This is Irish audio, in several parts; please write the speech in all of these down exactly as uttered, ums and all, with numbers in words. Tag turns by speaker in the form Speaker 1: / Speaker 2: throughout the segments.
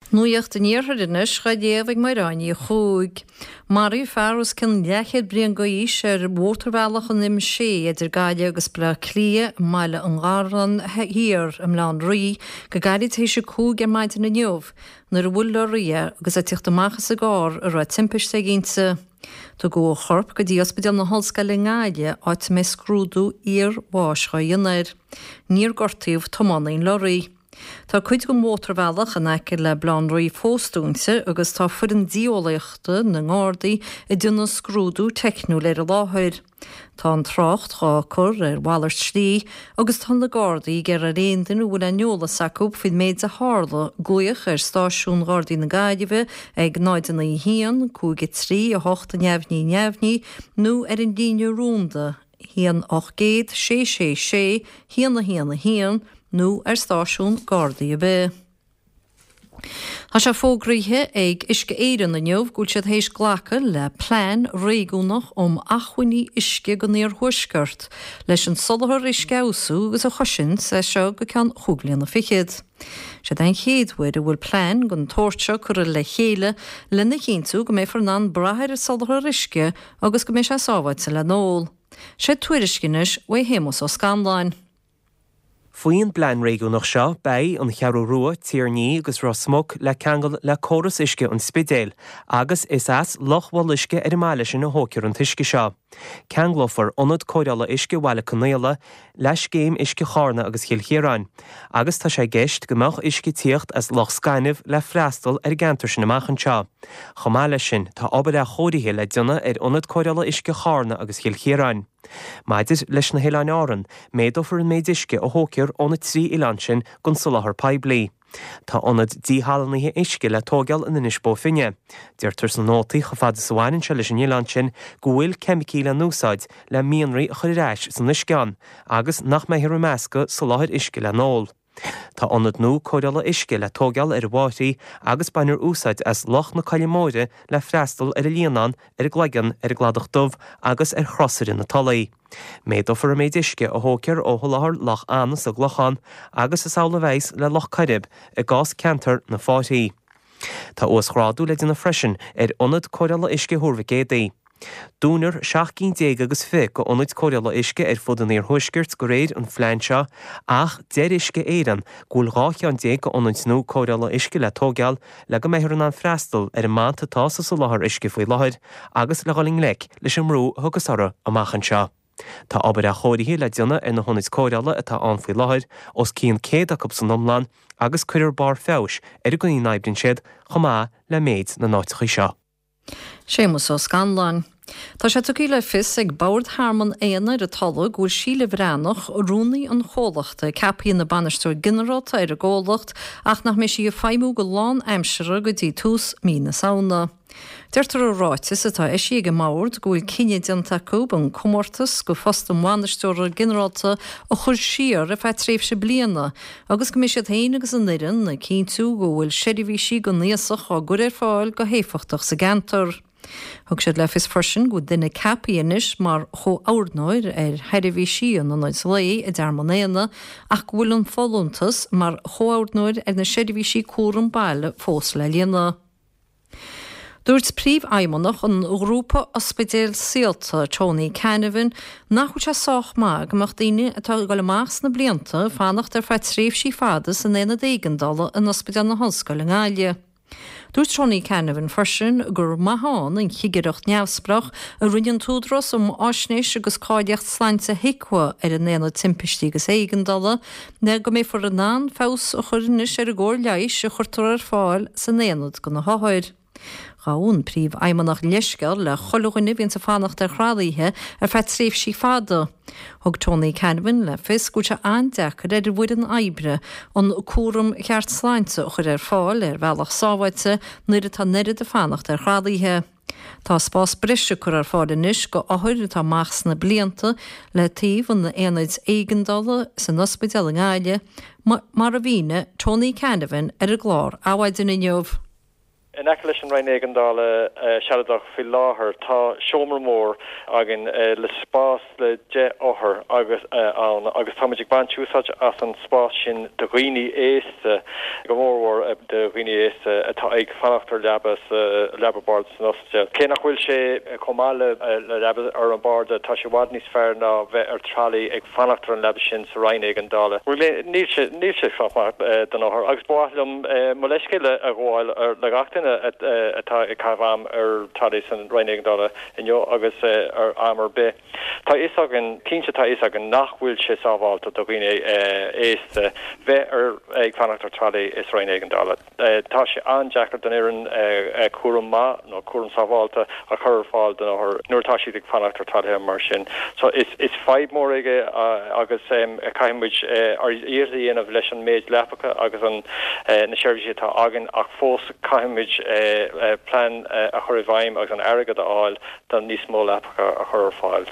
Speaker 1: Nuíocht in níorthairis ga déobh mar ráí chúig. Marí fearras cin lechiad brion go ís ar bhótarhealach an im sé idir gaiile agus bla clia meile an gáran hir am lán rií go gaiid éis se cúg ar maidid na neomh, nar a bhfuil le ria agus a tucht amachchas a gár ar a timpis sa ginsa. Tá go chorp go dtí ospidal na hallsca le ngáile áit mé scrúdú ar bháischa dionair. Níor gortaíomh tománaí le rií. Tá cuid go mótarhealach an aice le blanraí fóstúnse agus tá fud an díolaíochta na ngádaí i duna scrúdú teicnú le a láthir. Tá an trácht chá chur ar bhhailart slí agus tá na gádaí gur a réontain bhfuil a neola sacúb fin méid a hála gluoch ar stáisiún gádaí na gaiideh ag náidanna í hían, cúige trí a hocht a neamhní neamhní nó ar an díine rúnda, hían och géad sé sé sé, hían na hían na hían, nó ar stáisiún gádaí a bheith. Tá sé fógraithe ag isce éireann na neomh gúil siad hééis ghlacha le plán réúnach om achhuiní isce go níor thuisceart leis an solathair isce ausú agus a chosin sa seo go cean chúglaíonn na fichiid. Se den chéadhuiid a bhfuil plán gon tóirte chur le chéile lena chéintú go mé farnan brathir a solathair isce agus go mé sé sábhaid sa le nóil. sé tuairiscinis bha hémas ó Scandáin.
Speaker 2: Fuoin blean réigiúnach seo bei an chearú rua tíarní agus rá smog le ceangal le córas isce an spidéil, agus is as lochhil isce ar máile sin na hócear an tuisce seo. Ceanglofar onad cóireala isce bhile canéala leis géim isce chána agus chiilchéráin, agus tá sé gceist gomach isce tíocht as loch scainmh le freastal ar gantar sin amachchan seo. Chomáile sin tá obair a chódaithe le duna ar onad cóireala isce chána agus chiilchéráin. Maidir leis na héileáin áran, méad ofar an méid isce ó hócear ónad trí ilan sin gon sulachar paibli. Tá onad díhalanithe isce le tógeal in inis bó finne. Deirtar san nótaí go fada sa bhhainn se leis an ilan sin go bhfuil cemicíle núsáid le míonraí a chuir ráis san isceán, agus nach mé hir measca sulachar isce le nóil. Tá onad nó cóireala isce le tógeal ar bhátaí agus bainir úsáid as loch na Caillimóide le freastal ar a líonán ar ghlaigean ar gladach dubh agus ar chrosir na talaí. Méad ofar a méid isce ó hócear ó thulathair loch Annas a Ghlochan agus is saola bhéis le loch Carib i gás ceantar na fátaí. Tá os chráadú le duna freisin ar onad cóireala isce thuirmha géadaí. Dúnar seachcín déag agus fi go onid cóireala isce ar fud an éar thuiscirt go réad an phlean seo, ach deir isce éireann gúil ráche an déag go onid nó cóireala isce le tógeal le go méthir an freastal ar an mánta tása sa láthair isce faoi láthair agus le gáling lec leis an mrú thugus ara amachchan seo. Tá obair a chóirithe le duna ar na honid cóireala atá an faoi láthair os cían céad a cup san omláin agus cuirear bar fés ar go ní naibrin siad chomá le méid na náitichaí seo.
Speaker 1: Sémas ó Scandáin. Tá sé tuí le fis ag Bord Harman éanaar a talla gúil síle bhreanach rúnaí an chólachta capíon na banisteir generalta ar a ggólacht ach nach mé si a feimú go lán aimsere go dtí tús mína saona. Deirtar a ráitis atá is si go máirt gúil cinine diantacúb an cummórtas go fast an banisteir generalta a chur siar a fe tréimh se bliana, agus go mé sé héine agus an nirin na cínú go bhfuil seidirhí si go níosach á gur ar fáil go héfachtach sa gantar. Thug siad le fis freisin go duine capíonis mar cho áardnáir ar heidirhí síon an áid lé i d Armanéana ach bhfuil an fóluntas mar cho áardnáir ar na seidirhí sí cuaran baile fós le líana. Dúirt príomh aimimnach an grúpa ospidéal síalta Tony Canavan nach chuid se sách má goach daine atá go le más na blianta fannacht ar fe tréimh sí fadas an éana déigandala an ospidéal na hallscoil an Gáile. Dúirt Tony Canavan freisin gur maithán an chiigeacht neamhsprach a rinnean túdras um áisnéis agus cáideacht sláinte hicua ar an éana timpistí agus éigandala, ne go mé for an ná fás a churinnis ar a ggóir leis a churtar ar fáil san éanad go na háthir. Gaún príomh aimimnach leisceil le choúine bhíonn sa fannacht ar chrádaíthe ar fe tréimh sí fada. Thug Tony Canavan le fis go se andechar ar bhuiid an aibre an cuaram cheart sláinte chur ar fáil ar bhealach sáhaite nuair atá neirid a fannacht ar chrádaíthe. Tá spás brise chur ar fáil inis go áthir atá meas na blianta le taobh an na éanaid éigandala san ospidéal an Gáile mar a bhíne Tony Canavan ar a glár áhaid in inneomh.
Speaker 3: in Eccleston Rainegan Dala Shaladach fi láthir tá Seomra Mór agin le spás le je óthir agus an agus táimeigh banchúsáid as an spás sin de Ghine éiste go mórhór de Ghine éiste atá ag fanachtar lebas lebabard san osiste. Cé nach bhfuil sé comáile le lebas ar an barda tá sé bhd níos fearr ná bheith ar tralaí ag fanachtar an lebas sin sa Rainegan Dala. Níl sé níl sé fámach den óthir agus báithlumm mo leiscile a gháil ar le gachtainna atá ag cabham ar tralaí san Rainegan Dala inniu agus ar amar be. Tá is agan cínse tá is agan nachhfuil sé sábháilta do Ghine éiste bheith ar ag fanachtar tralaí is Rainegan Dala. Tá sé anjaachtar den éan cuaram má nó cuaram sábháilta a chur fáil den óthir nuair tá siad ag fanachtar tralaí mar sin. So is is feidh mór aige agus caiimiid ar íordaíanamh leis an méid lepacha agus an na seirbhísí tá agan ach fós caiimiid plan a chur bhaim agus an airgad a áil don níos mó lepacha a chur fáil.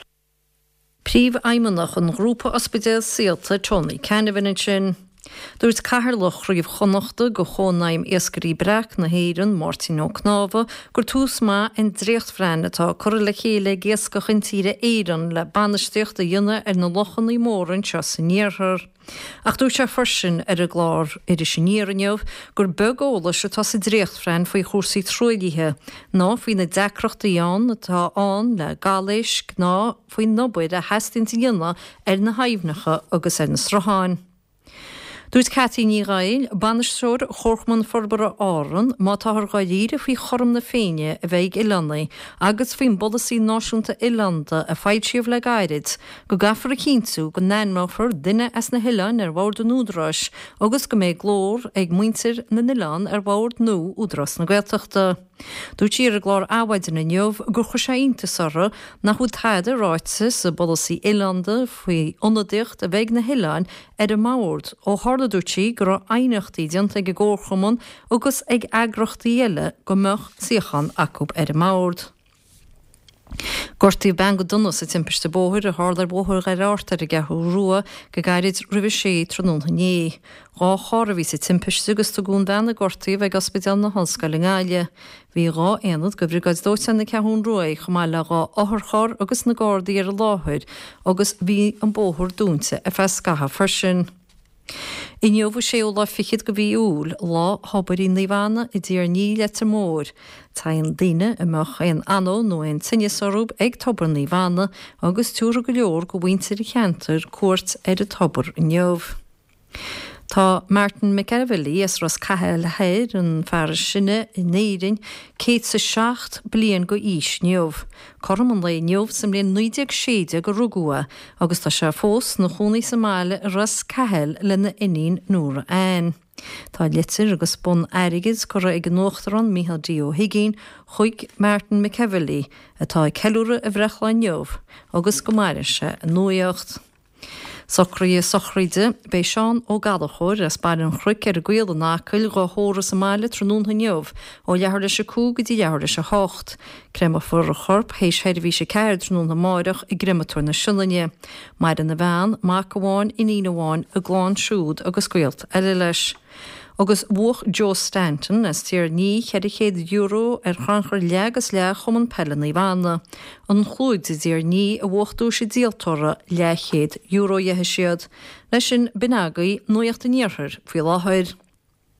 Speaker 1: Príomh aimimnach an grúpa ospidéal síalta Tony Canavan sin. Dúirt caharlach riomh chonachta go chónaim éascarí breach na héireann Martin Ó Cnáva gur tús má in dréocht frein atá chur le chéile géascach in tíre éireann le banisteocht a dionne ar na lochan í móran se san níorthar. Ach dúirt sé farsin ar a glár ar is sinníarneamh gur bególa se tá sa dréocht frein faoi chósaí troigithe ná faoi na decreachta Ián atá an le galéis ná faoi nobaid a heastinta dionne ar na haimhnacha agus ar na straháin. Dúirt Cathy ní Gael, banistreoir chorchman forbara áran má táthar gaidíre faoi chorm na féine a bheith Ilannaí agus faoin bolasí náisiúnta Ilanda a feid siomh le gairid go gafar a cíntú go nánmáfar duine as na Hileán ar bhord an údras agus go méid glór ag muintir na Nileán ar bhord nó údras na Gaeltachta. Dúirt siar a glár áhaidir na neamh gur chu sé intasara nach chud taide ráitse sa bolasí Ilanda faoi ionadaocht a bheith na Hileán ar a máord ó hála dúirt sí gur ainechtaí dianta ag ggóchaman agus ag agrachtaí eile go meach siochan acúb ar a máord. Gortaí ben go dunas a timpiste bóthir a hálar bóthir ar áirtar a gethú rua go gairid ribh sé trónúnta ní. Rá chára ví sé timpiste agus do gún bena gortaí bheith ospidéal na honscail in Gaile. Bhí rá éanad go bhrígáid dóite na cethún rua chu má le rá áthar agus na gádaí ar a láthir agus bhí an bóthir dúnta a feis scatha farsin. I neomh sé ó lá fichiid go bhí úl lá hobarí níomhana i dtíar ní letar mór. Tá an daine amach an anó nó an tinnesarúb ag tobar níomhana agus túra go leor go bhaintear i cheantar cuairt ar a tobar in neomh. Tá Martin McEvilly is ras cathe le héir an fear sinne i néirin cé sa seacht blian go ís neomh. Corm an le neomh sam léon nuideag séide go rugua agus tá sé fós na chúnaí sa máile ras cathe le na inín nuair ein. Tá litir agus bun airigid go ag an nóachtarán Micheál D. O'Higgins chuig Martin McEvilly atá ceúra a bhreachláin neomh agus go maire se an nuaíocht. Socraí sochraide bei Seán ó Gadachóir as bair an chruic ar a gcuil an nácail go hóra sa máile trónúnta neomh ó leabhar leis a cú go dtí leabhar leis a hácht. Creimar fuair a chorp hééis heirbhí sé ceir trónúnta máireach i grimaúir na silanne. Mair an na bhean má go bháin in íháin a gláán siúd agus cuilt eile leis. Agus bhuach Joe Stanton as tíar ní cheirichéad euro ar chranchar leagas le chum an pellan í bhana. An chlúid is tíar ní a bhuachtú sé díaltóra le chéad euro dhéthe siad. Leis sin binagaí nuocht a níorthir faoi láthair.